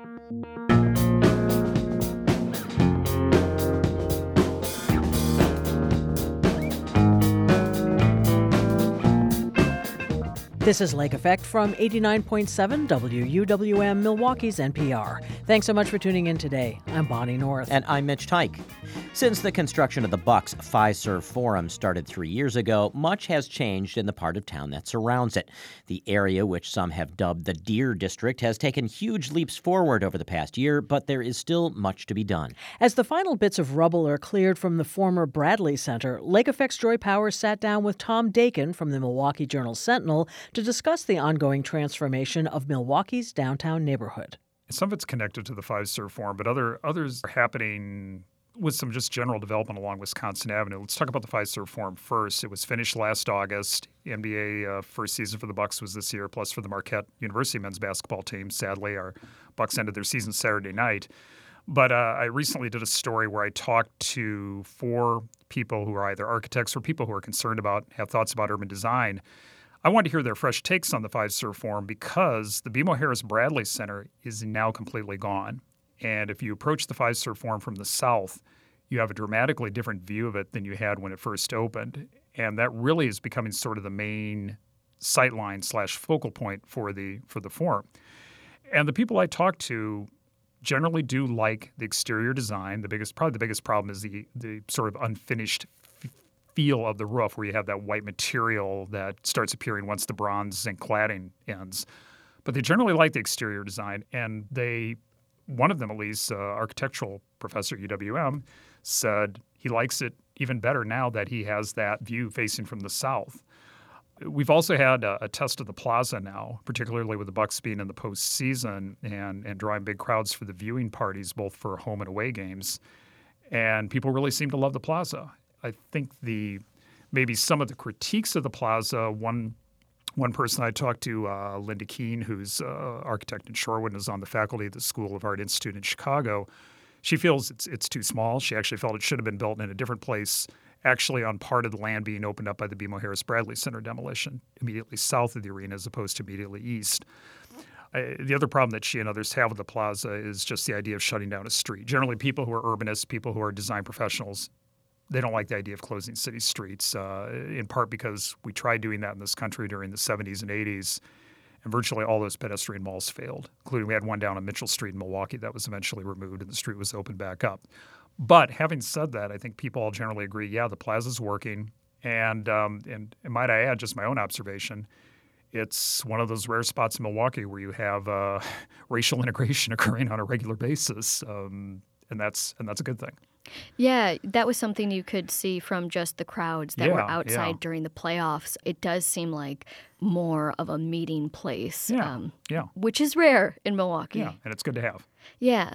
This is Lake Effect from 89.7 WUWM, Milwaukee's NPR. Thanks so much for tuning in today. I'm Bonnie North. And I'm Mitch Tyke. Since the construction of the Bucks Fiserv Forum started 3 years ago, much has changed in the part of town that surrounds it. The area, which some have dubbed the Deer District, has taken huge leaps forward over the past year, but there is still much to be done. As the final bits of rubble are cleared from the former Bradley Center, Lake Effect's Joy Powers sat down with Tom Dakin from the Milwaukee Journal-Sentinel to discuss the ongoing transformation of Milwaukee's downtown neighborhood. Some of it's connected to the Fiserv Forum, but others are happening with some just general development along Wisconsin Avenue. Let's talk about the Fiserv Forum first. It was finished last August. NBA first season for the Bucks was this year, plus for the Marquette University men's basketball team. Sadly, our Bucks ended their season Saturday night. But I recently did a story where I talked to 4 people who are either architects or people who are concerned about, have thoughts about urban design. I wanted to hear their fresh takes on the Fiserv Forum because the BMO Harris Bradley Center is now completely gone. And if you approach the Fiserv Forum from the south, you have a dramatically different view of it than you had when it first opened. And that really is becoming sort of the main sightline / focal point for the forum. And the people I talked to generally do like the exterior design. Probably the biggest problem is the sort of unfinished feel of the roof, where you have that white material that starts appearing once the bronze zinc cladding ends. But they generally like the exterior design, and one of them at least, architectural professor at UWM, said he likes it even better now that he has that view facing from the south. We've also had a test of the plaza now, particularly with the Bucks being in the postseason and drawing big crowds for the viewing parties, both for home and away games. And people really seem to love the plaza. I think maybe some of the critiques of the plaza, one person I talked to, Linda Keene, who's architect in Shorewood and is on the faculty at the School of Art Institute in Chicago, she feels it's too small. She actually felt it should have been built in a different place, actually on part of the land being opened up by the BMO Harris Bradley Center demolition, immediately south of the arena as opposed to immediately east. The other problem that she and others have with the plaza is just the idea of shutting down a street. Generally, people who are urbanists, people who are design professionals, they don't like the idea of closing city streets, in part because we tried doing that in this country during the 70s and 80s, and virtually all those pedestrian malls failed, including we had one down on Mitchell Street in Milwaukee that was eventually removed and the street was opened back up. But having said that, I think people all generally agree, yeah, the plaza's working, and might I add, just my own observation, it's one of those rare spots in Milwaukee where you have racial integration occurring on a regular basis, and that's a good thing. Yeah, that was something you could see from just the crowds that were outside during the playoffs. It does seem like more of a meeting place, which is rare in Milwaukee. Yeah, and it's good to have. Yeah.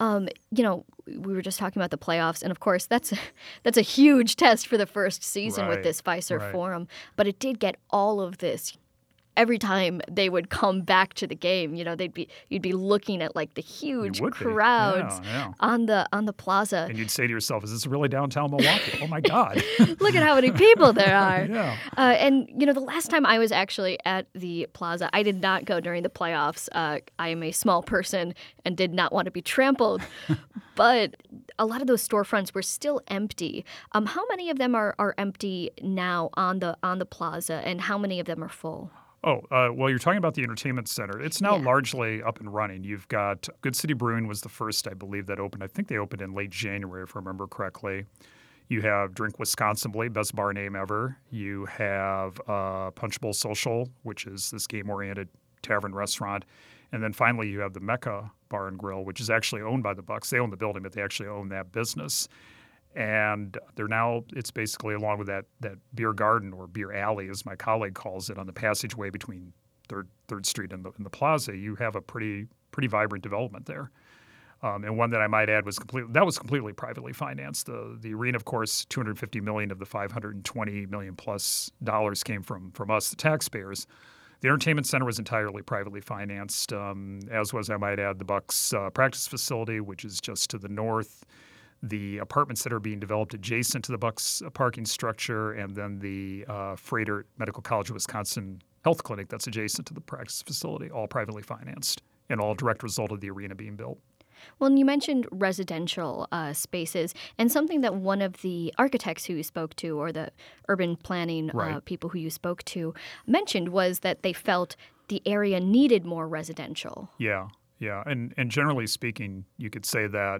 We were just talking about the playoffs, and of course, that's a huge test for the first season with this Fiserv Forum. But it did get all of this. Every time they would come back to the game, you'd be looking at like the huge crowds on the plaza, and you'd say to yourself, "Is this really downtown Milwaukee? Oh my God! Look at how many people there are!" And the last time I was actually at the plaza, I did not go during the playoffs. I am a small person and did not want to be trampled, but a lot of those storefronts were still empty. How many of them are empty now on the plaza, and how many of them are full? Well, you're talking about the entertainment center. It's now largely up and running. You've got Good City Brewing was the first, I believe, that opened. I think they opened in late January, if I remember correctly. You have Drink Wisconsinly, best bar name ever. You have Punch Bowl Social, which is this game-oriented tavern restaurant. And then finally, you have the Mecca Bar and Grill, which is actually owned by the Bucks. They own the building, but they actually own that business. And it's basically along with that beer garden or beer alley, as my colleague calls it, on the passageway between Third Street and the plaza. You have a pretty vibrant development there. And one that I might add was completely privately financed. The arena, of course, $250 million of the $520 million plus dollars came from us, the taxpayers. The entertainment center was entirely privately financed, as was, I might add, the Bucks practice facility, which is just to the north. The apartments that are being developed adjacent to the Bucks parking structure, and then the Froedtert Medical College of Wisconsin Health Clinic that's adjacent to the practice facility, all privately financed. and all direct result of the arena being built. Well, and you mentioned residential spaces, and something that one of the architects who you spoke to, or the urban planning people who you spoke to, mentioned was that they felt the area needed more residential. Yeah. And generally speaking, you could say that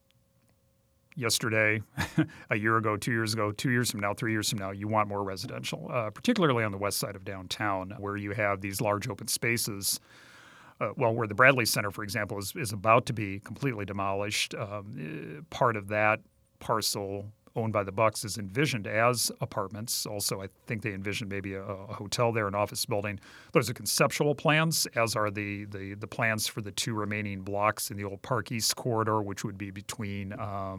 yesterday, a year ago, 2 years ago, 2 years from now, 3 years from now, you want more residential, particularly on the west side of downtown, where you have these large open spaces. Where the Bradley Center, for example, is about to be completely demolished. Part of that parcel owned by the Bucks is envisioned as apartments. Also, I think they envisioned maybe a hotel there, an office building. Those are conceptual plans, as are the plans for the two remaining blocks in the old Park East corridor, which would be between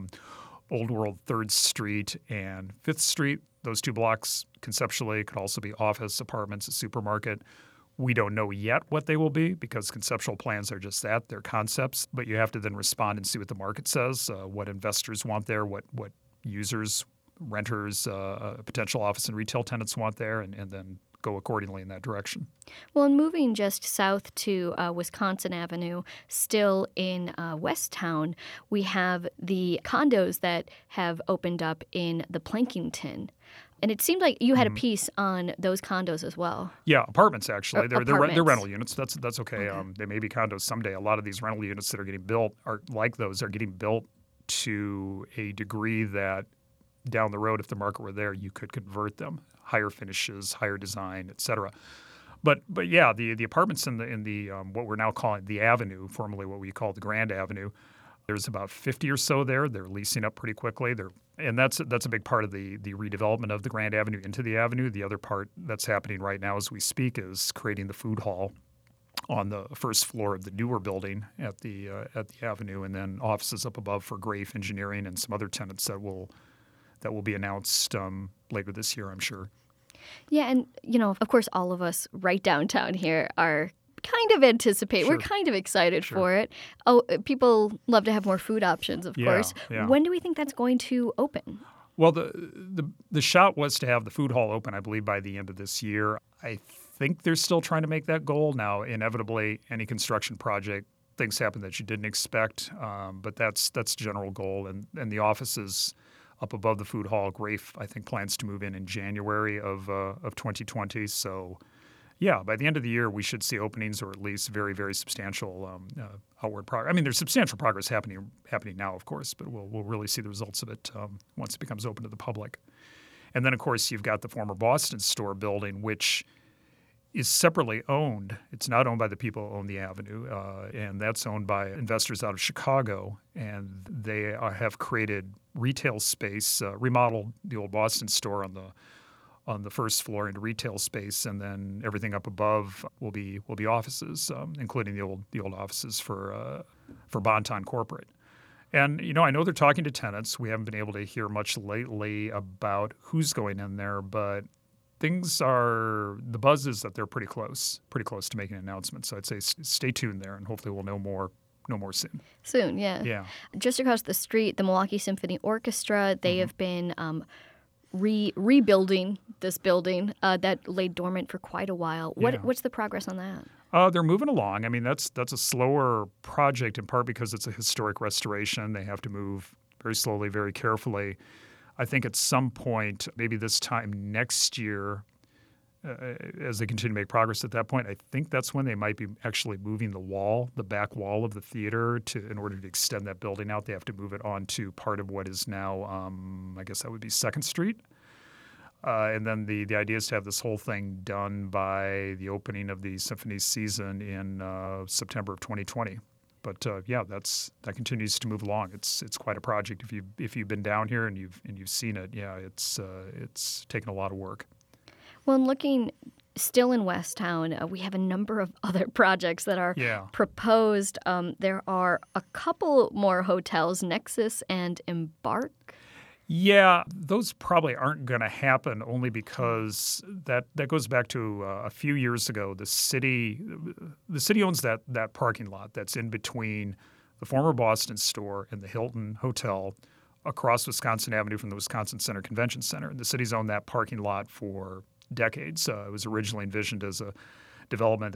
Old World 3rd Street and 5th Street. Those two blocks conceptually could also be office, apartments, a supermarket. We don't know yet what they will be because conceptual plans are just that. They're concepts, but you have to then respond and see what the market says, what investors want there, what users, renters, potential office and retail tenants want there, and then go accordingly in that direction. Well, and moving just south to Wisconsin Avenue, still in Westtown, we have the condos that have opened up in the Plankington. And it seemed like you had a piece on those condos as well. Yeah, apartments actually. They're rental units. That's okay. Okay. They may be condos someday. A lot of these rental units that are getting built are getting built to a degree that down the road, if the market were there, you could convert them, higher finishes, higher design, et cetera. But yeah, the apartments in the what we're now calling the Avenue, formerly what we call the Grand Avenue, there's about 50 or so there. They're leasing up pretty quickly. And that's a big part of the redevelopment of the Grand Avenue into the Avenue. The other part that's happening right now as we speak is creating the food hall on the first floor of the newer building at the Avenue, and then offices up above for Grafe Engineering and some other tenants that will be announced later this year, I'm sure. Yeah, and of course, all of us right downtown here are kind of anticipate. Sure. We're kind of excited Sure. for it. Oh, people love to have more food options, of course. Yeah. When do we think that's going to open? Well, the shot was to have the food hall open, I believe, by the end of this year. I think they're still trying to make that goal. Now, inevitably, any construction project, things happen that you didn't expect, but that's the general goal. And the offices up above the food hall, Grafe, I think, plans to move in January of 2020. So, yeah, by the end of the year, we should see openings, or at least very, very substantial outward progress. I mean, there's substantial progress happening now, of course, but we'll really see the results of it once it becomes open to the public. And then, of course, you've got the former Boston store building, which is separately owned. It's not owned by the people who own the Avenue, and that's owned by investors out of Chicago. And they have created retail space, remodeled the old Boston store on the first floor into retail space, and then everything up above will be offices, including the old offices for Bonton Corporate. And I know they're talking to tenants. We haven't been able to hear much lately about who's going in there, but the buzz is that they're pretty close to making an announcement. So I'd say stay tuned there, and hopefully we'll know more soon. Soon, yeah. Yeah. Just across the street, the Milwaukee Symphony Orchestra, they have been rebuilding this building that lay dormant for quite a while. What's the progress on that? They're moving along. I mean, that's a slower project in part because it's a historic restoration. They have to move very slowly, very carefully. I think at some point, maybe this time next year, as they continue to make progress at that point, I think that's when they might be actually moving the back wall of the theater in order to extend that building out. They have to move it onto part of what is now, I guess that would be 2nd Street. And then the idea is to have this whole thing done by the opening of the symphony season in September of 2020. But that continues to move along. It's quite a project. If you've been down here and you've seen it, it's taken a lot of work. Well, and looking still in Westtown, we have a number of other projects that are proposed. There are a couple more hotels, Nexus and Embark. Yeah, those probably aren't going to happen only because that goes back to a few years ago. The city owns that parking lot that's in between the former Boston store and the Hilton Hotel across Wisconsin Avenue from the Wisconsin Center Convention Center. And the city's owned that parking lot for decades. It was originally envisioned as a development. They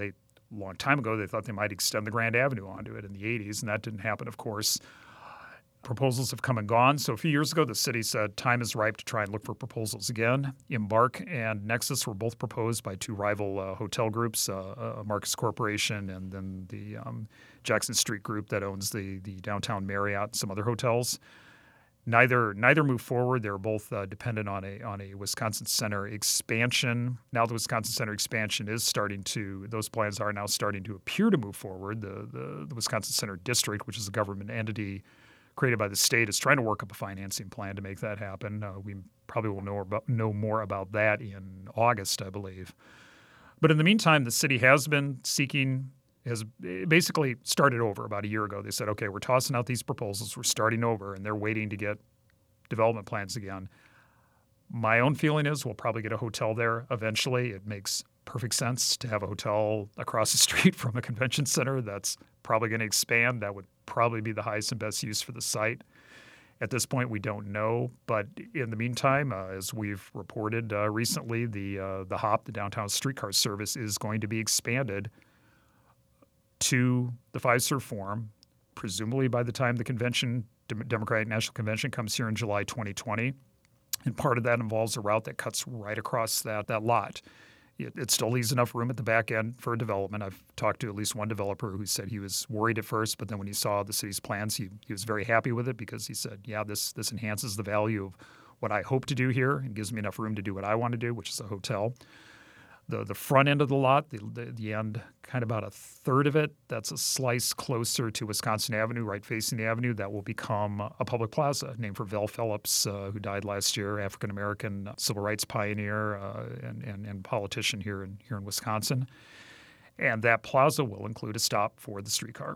a long time ago, they thought they might extend the Grand Avenue onto it in the 80s, and that didn't happen, of course. Proposals have come and gone. So a few years ago, the city said time is ripe to try and look for proposals again. Embark and Nexus were both proposed by two rival hotel groups, Marcus Corporation and then the Jackson Street Group that owns the downtown Marriott and some other hotels. Neither moved forward. They were both dependent on a Wisconsin Center expansion. Now the Wisconsin Center expansion those plans are now starting to appear to move forward. The Wisconsin Center District, which is a government entity created by the state, is trying to work up a financing plan to make that happen. We probably will know more about that in August, I believe. But in the meantime, the city has basically started over about a year ago. They said, okay, we're tossing out these proposals. We're starting over, and they're waiting to get development plans again. My own feeling is we'll probably get a hotel there eventually. It makes perfect sense to have a hotel across the street from a convention center that's probably going to expand. That would probably be the highest and best use for the site. At this point, we don't know. But in the meantime, as we've reported recently, the HOP, the Downtown Streetcar Service, is going to be expanded to the Fiserv Forum, presumably by the time the convention, Democratic National Convention, comes here in July 2020. And part of that involves a route that cuts right across that lot. It still leaves enough room at the back end for development. I've talked to at least one developer who said he was worried at first, but then when he saw the city's plans, he was very happy with it because he said, yeah, this enhances the value of what I hope to do here and gives me enough room to do what I want to do, which is a hotel. The front end of the lot, the end, kind of about a third of it, that's a slice closer to Wisconsin Avenue, right facing the avenue. That will become a public plaza named for Vel Phillips, who died last year, African-American civil rights pioneer and politician here in Wisconsin. And that plaza will include a stop for the streetcar.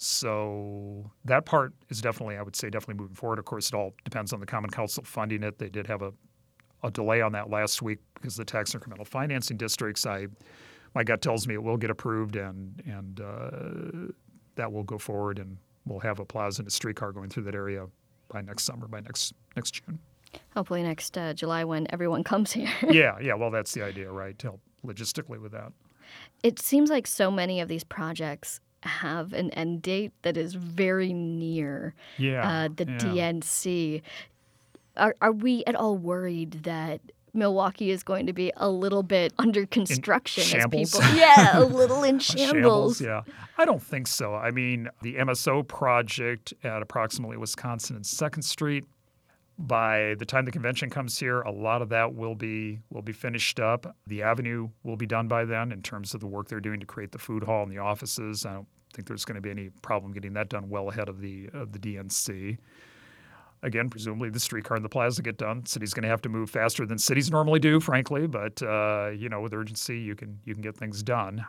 So that part is definitely moving forward. Of course, it all depends on the Common Council funding it. They did have a delay on that last week because the tax incremental financing districts. My gut tells me it will get approved and that will go forward, and we'll have a plaza and a streetcar going through that area by next summer, by next June. Hopefully next July when everyone comes here. Yeah. Well, that's the idea, right? To help logistically with that. It seems like so many of these projects have an end date that is very near the DNC. Are we at all worried that Milwaukee is going to be a little bit under construction? In shambles? A little in shambles. Yeah. I don't think so. I mean, the MSO project at approximately Wisconsin and 2nd Street, by the time the convention comes here, a lot of that will be finished up. The avenue will be done by then in terms of the work they're doing to create the food hall and the offices. I don't think there's going to be any problem getting that done well ahead of the DNC. Again, presumably the streetcar and the plaza get done. The city's going to have to move faster than cities normally do, frankly, but with urgency, you can get things done.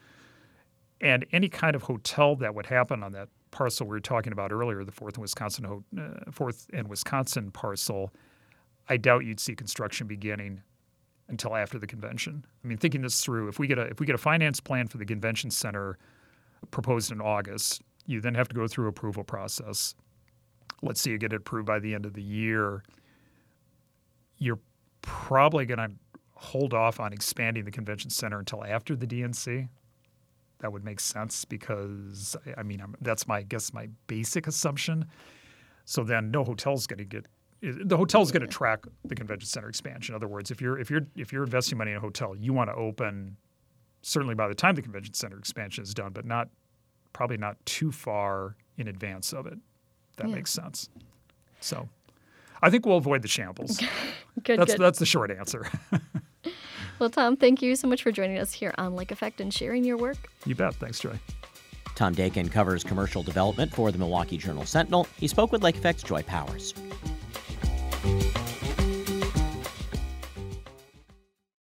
And any kind of hotel that would happen on that parcel we were talking about earlier, the 4th and Wisconsin parcel, I doubt you'd see construction beginning until after the convention. I mean, thinking this through, if we get a finance plan for the convention center proposed in August, you then have to go through approval process. Let's say you get it approved by the end of the year, you're probably going to hold off on expanding the convention center until after the DNC. That would make sense because, that's my basic assumption. So then no hotel's going to get – the hotel's going to track the convention center expansion. In other words, if you're investing money in a hotel, you want to open certainly by the time the convention center expansion is done, but probably not too far in advance of it. That makes sense. So I think we'll avoid the shambles. Good. That's the short answer. Well, Tom, thank you so much for joining us here on Lake Effect and sharing your work. You bet. Thanks, Joy. Tom Dakin covers commercial development for the Milwaukee Journal-Sentinel. He spoke with Lake Effect's Joy Powers.